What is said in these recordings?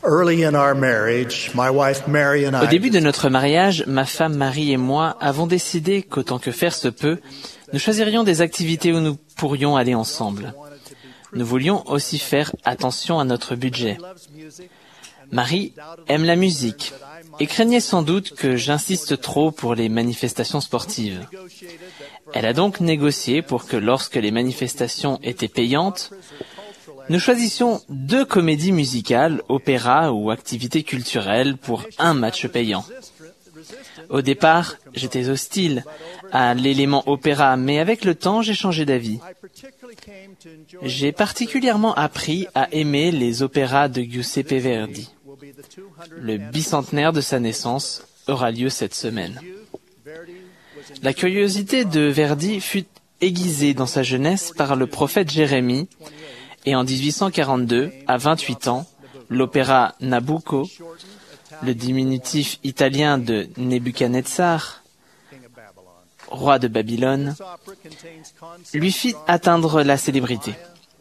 Early in our marriage, my wife Mary and Au I début de notre mariage, ma femme Marie et moi avons décidé qu'autant que faire se peut, nous choisirions des activités où nous pourrions aller ensemble. Nous voulions aussi faire attention à notre budget. Marie aime la musique et craignait sans doute que j'insiste trop pour les manifestations sportives. Elle a donc négocié pour que lorsque les manifestations étaient payantes, nous choisissions 2 comédies musicales, opéra ou activités culturelles pour un match payant. Au départ, j'étais hostile à l'élément opéra, mais avec le temps, j'ai changé d'avis. J'ai particulièrement appris à aimer les opéras de Giuseppe Verdi. Le bicentenaire de sa naissance aura lieu cette semaine. La curiosité de Verdi fut aiguisée dans sa jeunesse par le prophète Jérémie, et en 1842, à 28 ans, l'opéra Nabucco, le diminutif italien de Nebuchadnezzar, roi de Babylone, lui fit atteindre la célébrité.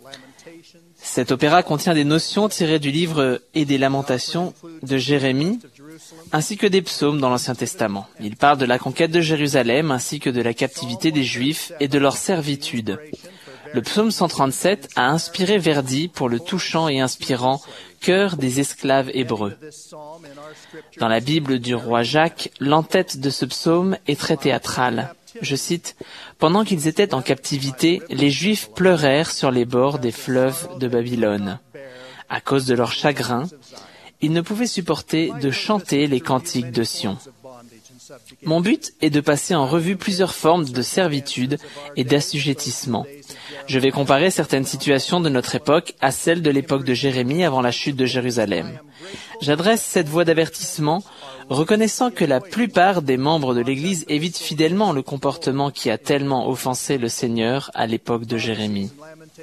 Cet opéra contient des notions tirées du livre et des Lamentations de Jérémie, ainsi que des psaumes dans l'Ancien Testament. Il parle de la conquête de Jérusalem, ainsi que de la captivité des Juifs et de leur servitude. Le psaume 137 a inspiré Verdi pour le touchant et inspirant Chœur des esclaves hébreux. Dans la Bible du roi Jacques, l'entête de ce psaume est très théâtrale. Je cite, « Pendant qu'ils étaient en captivité, les Juifs pleurèrent sur les bords des fleuves de Babylone. À cause de leur chagrin, ils ne pouvaient supporter de chanter les cantiques de Sion. » Mon but est de passer en revue plusieurs formes de servitude et d'assujettissement. Je vais comparer certaines situations de notre époque à celles de l'époque de Jérémie avant la chute de Jérusalem. J'adresse cette voix d'avertissement, reconnaissant que la plupart des membres de l'Église évitent fidèlement le comportement qui a tellement offensé le Seigneur à l'époque de Jérémie.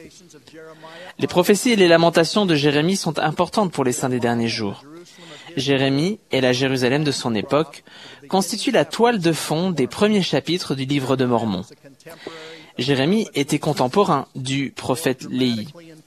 Les prophéties et les lamentations de Jérémie sont importantes pour les saints des derniers jours. Jérémie et la Jérusalem de son époque constituent la toile de fond des premiers chapitres du livre de Mormon. Jérémie était contemporain du prophète Léhi.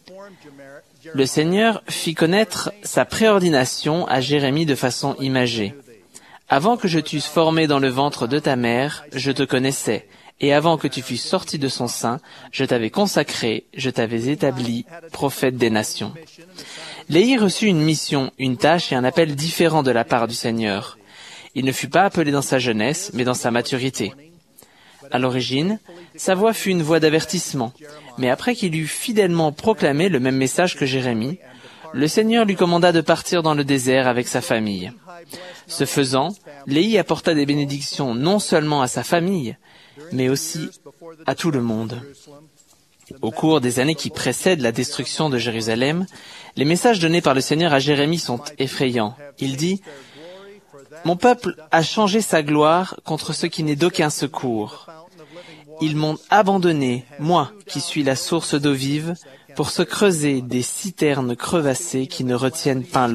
Le Seigneur fit connaître sa préordination à Jérémie de façon imagée. « Avant que je t'eusse formé dans le ventre de ta mère, je te connaissais, et avant que tu fusses sorti de son sein, je t'avais consacré, je t'avais établi, prophète des nations. » Léhi reçut une mission, une tâche et un appel différents de la part du Seigneur. Il ne fut pas appelé dans sa jeunesse, mais dans sa maturité. À l'origine, sa voix fut une voix d'avertissement, mais après qu'il eut fidèlement proclamé le même message que Jérémie, le Seigneur lui commanda de partir dans le désert avec sa famille. Ce faisant, Léhi apporta des bénédictions non seulement à sa famille, mais aussi à tout le monde. Au cours des années qui précèdent la destruction de Jérusalem, les messages donnés par le Seigneur à Jérémie sont effrayants. Il dit « Mon peuple a changé sa gloire contre ce qui n'est d'aucun secours. Ils m'ont abandonné, moi qui suis la source d'eau vive, pour se creuser des citernes crevassées qui ne retiennent pas l'eau. »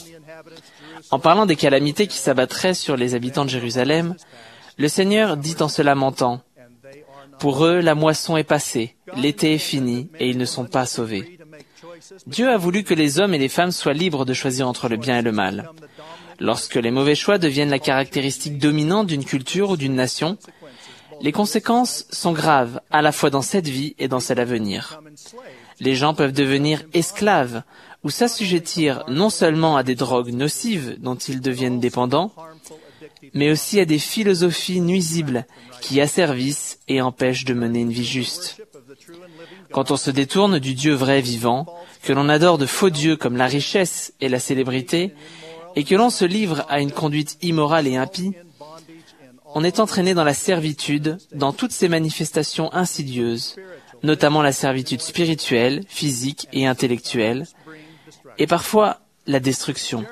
En parlant des calamités qui s'abattraient sur les habitants de Jérusalem, le Seigneur dit en se lamentant « Pour eux, la moisson est passée, l'été est fini, et ils ne sont pas sauvés. » Dieu a voulu que les hommes et les femmes soient libres de choisir entre le bien et le mal. Lorsque les mauvais choix deviennent la caractéristique dominante d'une culture ou d'une nation, les conséquences sont graves, à la fois dans cette vie et dans celle à venir. Les gens peuvent devenir esclaves ou s'assujettir non seulement à des drogues nocives dont ils deviennent dépendants, mais aussi à des philosophies nuisibles qui asservissent et empêchent de mener une vie juste. Quand on se détourne du Dieu vrai vivant, que l'on adore de faux dieux comme la richesse et la célébrité, et que l'on se livre à une conduite immorale et impie, on est entraîné dans la servitude, dans toutes ces manifestations insidieuses, notamment la servitude spirituelle, physique et intellectuelle, et parfois la destruction.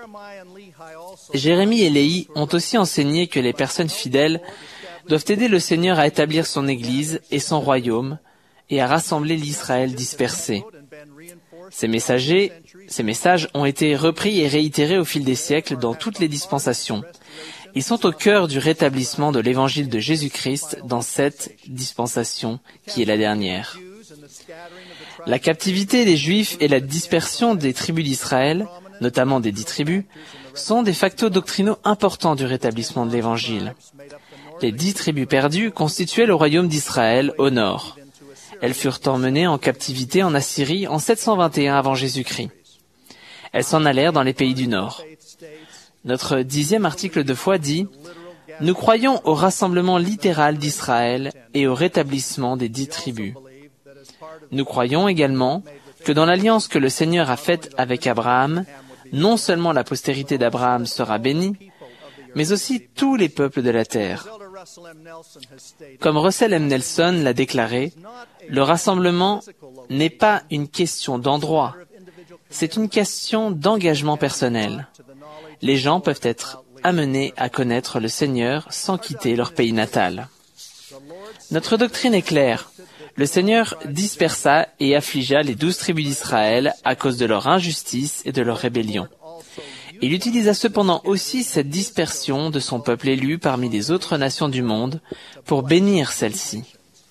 Jérémie et Léhi ont aussi enseigné que les personnes fidèles doivent aider le Seigneur à établir son Église et son royaume et à rassembler l'Israël dispersé. Ces messages ont été repris et réitérés au fil des siècles dans toutes les dispensations. Ils sont au cœur du rétablissement de l'évangile de Jésus-Christ dans cette dispensation qui est la dernière. La captivité des Juifs et la dispersion des tribus d'Israël notamment des 10 tribus, sont des facteurs doctrinaux importants du rétablissement de l'Évangile. Les 10 tribus perdues constituaient le royaume d'Israël au nord. Elles furent emmenées en captivité en Assyrie en 721 avant Jésus-Christ. Elles s'en allèrent dans les pays du nord. Notre 10e article de foi dit « Nous croyons au rassemblement littéral d'Israël et au rétablissement des 10 tribus. Nous croyons également que dans l'alliance que le Seigneur a faite avec Abraham, non seulement la postérité d'Abraham sera bénie, mais aussi tous les peuples de la terre. Comme Russell M. Nelson l'a déclaré, le rassemblement n'est pas une question d'endroit, c'est une question d'engagement personnel. Les gens peuvent être amenés à connaître le Seigneur sans quitter leur pays natal. Notre doctrine est claire. Le Seigneur dispersa et affligea les 12 tribus d'Israël à cause de leur injustice et de leur rébellion. Il utilisa cependant aussi cette dispersion de son peuple élu parmi les autres nations du monde pour bénir celles-ci.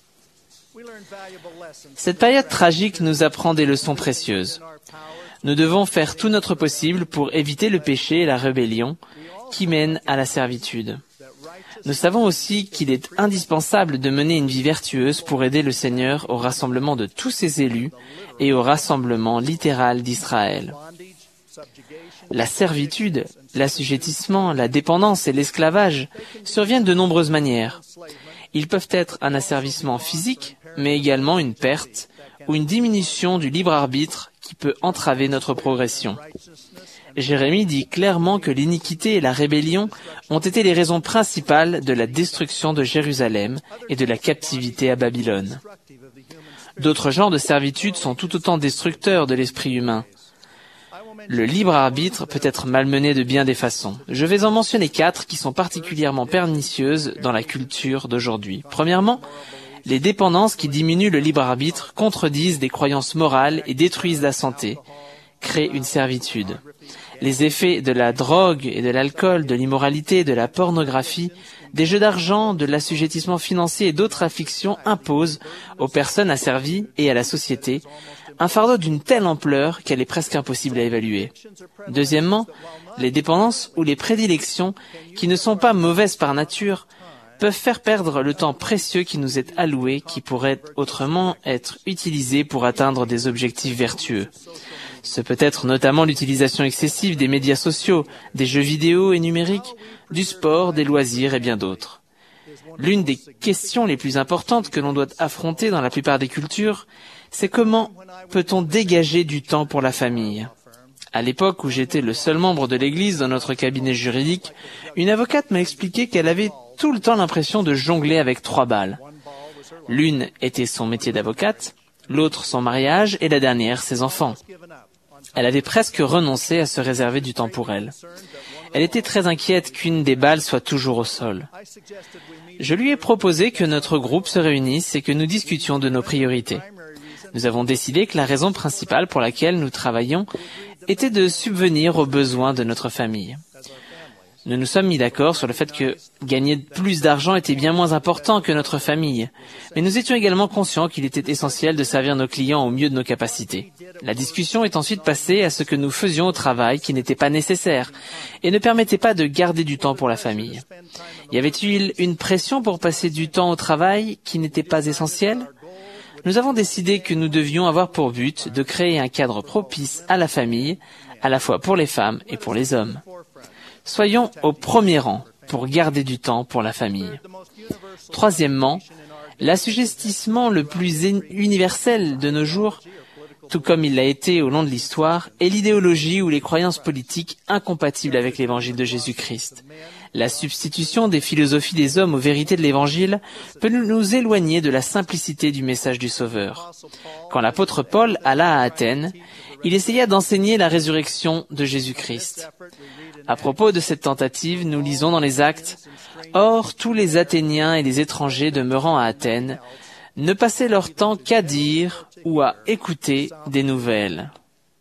Cette période tragique nous apprend des leçons précieuses. Nous devons faire tout notre possible pour éviter le péché et la rébellion qui mènent à la servitude. Nous savons aussi qu'il est indispensable de mener une vie vertueuse pour aider le Seigneur au rassemblement de tous ses élus et au rassemblement littéral d'Israël. La servitude, l'assujettissement, la dépendance et l'esclavage surviennent de nombreuses manières. Ils peuvent être un asservissement physique, mais également une perte ou une diminution du libre arbitre qui peut entraver notre progression. Jérémie dit clairement que l'iniquité et la rébellion ont été les raisons principales de la destruction de Jérusalem et de la captivité à Babylone. D'autres genres de servitude sont tout autant destructeurs de l'esprit humain. Le libre arbitre peut être malmené de bien des façons. Je vais en mentionner 4 qui sont particulièrement pernicieuses dans la culture d'aujourd'hui. Premièrement, les dépendances qui diminuent le libre arbitre contredisent des croyances morales et détruisent la santé, créent une servitude. Les effets de la drogue et de l'alcool, de l'immoralité, de la pornographie, des jeux d'argent, de l'assujettissement financier et d'autres afflictions imposent aux personnes asservies et à la société un fardeau d'une telle ampleur qu'elle est presque impossible à évaluer. Deuxièmement, les dépendances ou les prédilections qui ne sont pas mauvaises par nature peuvent faire perdre le temps précieux qui nous est alloué, qui pourrait autrement être utilisé pour atteindre des objectifs vertueux. Ce peut être notamment l'utilisation excessive des médias sociaux, des jeux vidéo et numériques, du sport, des loisirs et bien d'autres. L'une des questions les plus importantes que l'on doit affronter dans la plupart des cultures, c'est comment peut-on dégager du temps pour la famille. À l'époque où j'étais le seul membre de l'Église dans notre cabinet juridique, une avocate m'a expliqué qu'elle avait tout le temps l'impression de jongler avec 3 balles. L'une était son métier d'avocate, l'autre son mariage et la dernière ses enfants. Elle avait presque renoncé à se réserver du temps pour elle. Elle était très inquiète qu'une des balles soit toujours au sol. Je lui ai proposé que notre groupe se réunisse et que nous discutions de nos priorités. Nous avons décidé que la raison principale pour laquelle nous travaillions était de subvenir aux besoins de notre famille. Nous nous sommes mis d'accord sur le fait que gagner plus d'argent était bien moins important que notre famille, mais nous étions également conscients qu'il était essentiel de servir nos clients au mieux de nos capacités. La discussion est ensuite passée à ce que nous faisions au travail qui n'était pas nécessaire et ne permettait pas de garder du temps pour la famille. Y avait-il une pression pour passer du temps au travail qui n'était pas essentiel ? Nous avons décidé que nous devions avoir pour but de créer un cadre propice à la famille, à la fois pour les femmes et pour les hommes. Soyons au premier rang pour garder du temps pour la famille. Troisièmement, l'assujettissement le plus universel de nos jours, tout comme il l'a été au long de l'histoire, est l'idéologie ou les croyances politiques incompatibles avec l'évangile de Jésus-Christ. La substitution des philosophies des hommes aux vérités de l'évangile peut nous éloigner de la simplicité du message du Sauveur. Quand l'apôtre Paul alla à Athènes, il essaya d'enseigner la résurrection de Jésus-Christ. À propos de cette tentative, nous lisons dans les Actes « Or, tous les Athéniens et les étrangers demeurant à Athènes ne passaient leur temps qu'à dire ou à écouter des nouvelles. »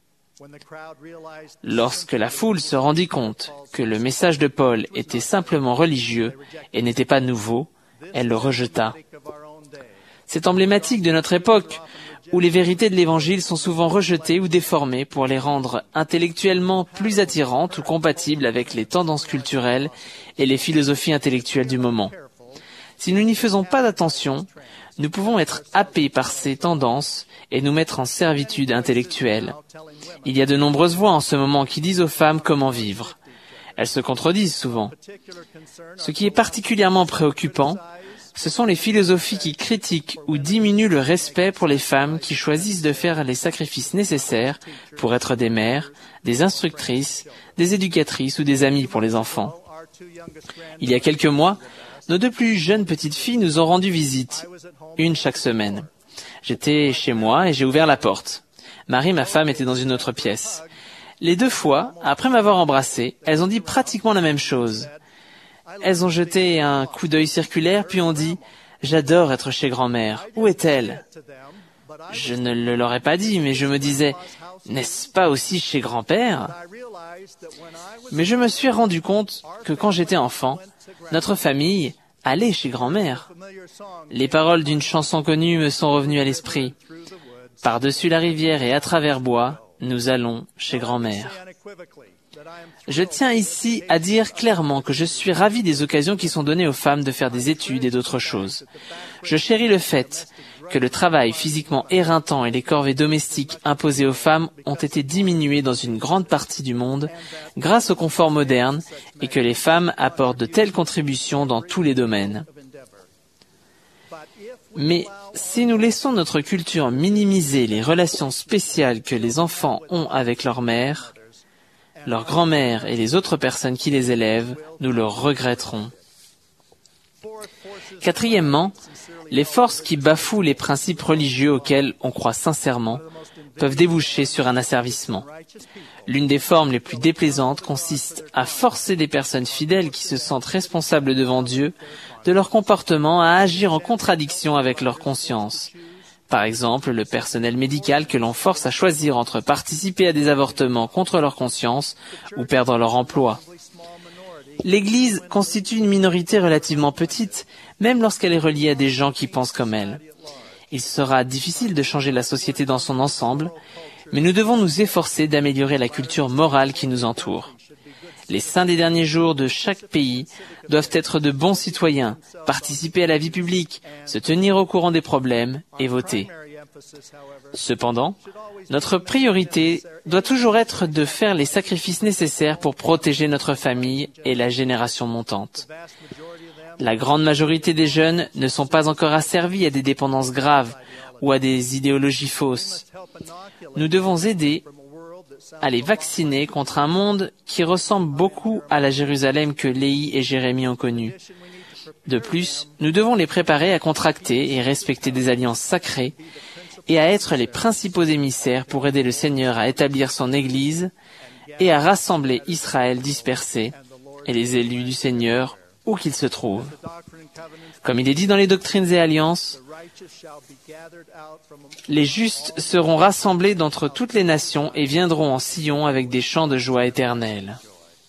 Lorsque la foule se rendit compte que le message de Paul était simplement religieux et n'était pas nouveau, elle le rejeta. C'est emblématique de notre époque, où les vérités de l'Évangile sont souvent rejetées ou déformées pour les rendre intellectuellement plus attirantes ou compatibles avec les tendances culturelles et les philosophies intellectuelles du moment. Si nous n'y faisons pas attention, nous pouvons être happés par ces tendances et nous mettre en servitude intellectuelle. Il y a de nombreuses voix en ce moment qui disent aux femmes comment vivre. Elles se contredisent souvent. Ce qui est particulièrement préoccupant, ce sont les philosophies qui critiquent ou diminuent le respect pour les femmes qui choisissent de faire les sacrifices nécessaires pour être des mères, des instructrices, des éducatrices ou des amies pour les enfants. Il y a quelques mois, nos deux plus jeunes petites filles nous ont rendu visite, une chaque semaine. J'étais chez moi et j'ai ouvert la porte. Marie, ma femme, était dans une autre pièce. Les deux fois, après m'avoir embrassé, elles ont dit pratiquement la même chose. Elles ont jeté un coup d'œil circulaire, puis ont dit « J'adore être chez grand-mère. Où est-elle » Je ne le leur ai pas dit, mais je me disais « N'est-ce pas aussi chez grand-père » Mais je me suis rendu compte que quand j'étais enfant, notre famille allait chez grand-mère. Les paroles d'une chanson connue me sont revenues à l'esprit. « Par-dessus la rivière et à travers bois, nous allons chez grand-mère. » Je tiens ici à dire clairement que je suis ravi des occasions qui sont données aux femmes de faire des études et d'autres choses. Je chéris le fait que le travail physiquement éreintant et les corvées domestiques imposées aux femmes ont été diminuées dans une grande partie du monde grâce au confort moderne et que les femmes apportent de telles contributions dans tous les domaines. Mais si nous laissons notre culture minimiser les relations spéciales que les enfants ont avec leur mère, leur grand-mère et les autres personnes qui les élèvent, nous le regretterons. Quatrièmement, les forces qui bafouent les principes religieux auxquels on croit sincèrement peuvent déboucher sur un asservissement. L'une des formes les plus déplaisantes consiste à forcer des personnes fidèles qui se sentent responsables devant Dieu de leur comportement à agir en contradiction avec leur conscience. Par exemple, le personnel médical que l'on force à choisir entre participer à des avortements contre leur conscience ou perdre leur emploi. L'Église constitue une minorité relativement petite, même lorsqu'elle est reliée à des gens qui pensent comme elle. Il sera difficile de changer la société dans son ensemble, mais nous devons nous efforcer d'améliorer la culture morale qui nous entoure. Les saints des derniers jours de chaque pays doivent être de bons citoyens, participer à la vie publique, se tenir au courant des problèmes et voter. Cependant, notre priorité doit toujours être de faire les sacrifices nécessaires pour protéger notre famille et la génération montante. La grande majorité des jeunes ne sont pas encore asservis à des dépendances graves ou à des idéologies fausses. Nous devons aider à les vacciner contre un monde qui ressemble beaucoup à la Jérusalem que Léhi et Jérémie ont connue. De plus, nous devons les préparer à contracter et respecter des alliances sacrées et à être les principaux émissaires pour aider le Seigneur à établir son Église et à rassembler Israël dispersé et les élus du Seigneur où qu'ils se trouvent. Comme il est dit dans les Doctrines et Alliances, les justes seront rassemblés d'entre toutes les nations et viendront en Sion avec des chants de joie éternelle.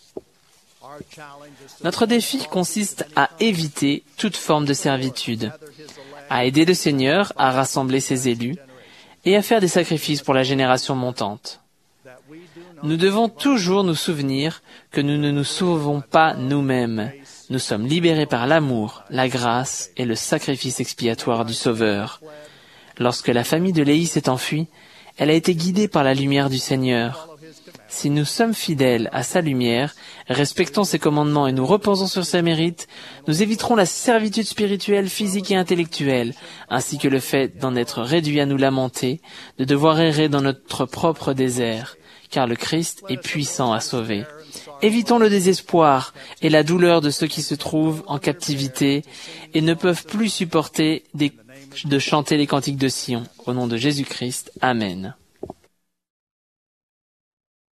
Notre défi consiste à éviter toute forme de servitude, à aider le Seigneur à rassembler ses élus et à faire des sacrifices pour la génération montante. Nous devons toujours nous souvenir que nous ne nous sauvons pas nous-mêmes. Nous sommes libérés par l'amour, la grâce et le sacrifice expiatoire du Sauveur. Lorsque la famille de Léhi s'est enfuie, elle a été guidée par la lumière du Seigneur. Si nous sommes fidèles à sa lumière, respectons ses commandements et nous reposons sur ses mérites, nous éviterons la servitude spirituelle, physique et intellectuelle, ainsi que le fait d'en être réduits à nous lamenter, de devoir errer dans notre propre désert, car le Christ est puissant à sauver. Évitons le désespoir et la douleur de ceux qui se trouvent en captivité et ne peuvent plus supporter de chanter les cantiques de Sion. Au nom de Jésus-Christ, Amen.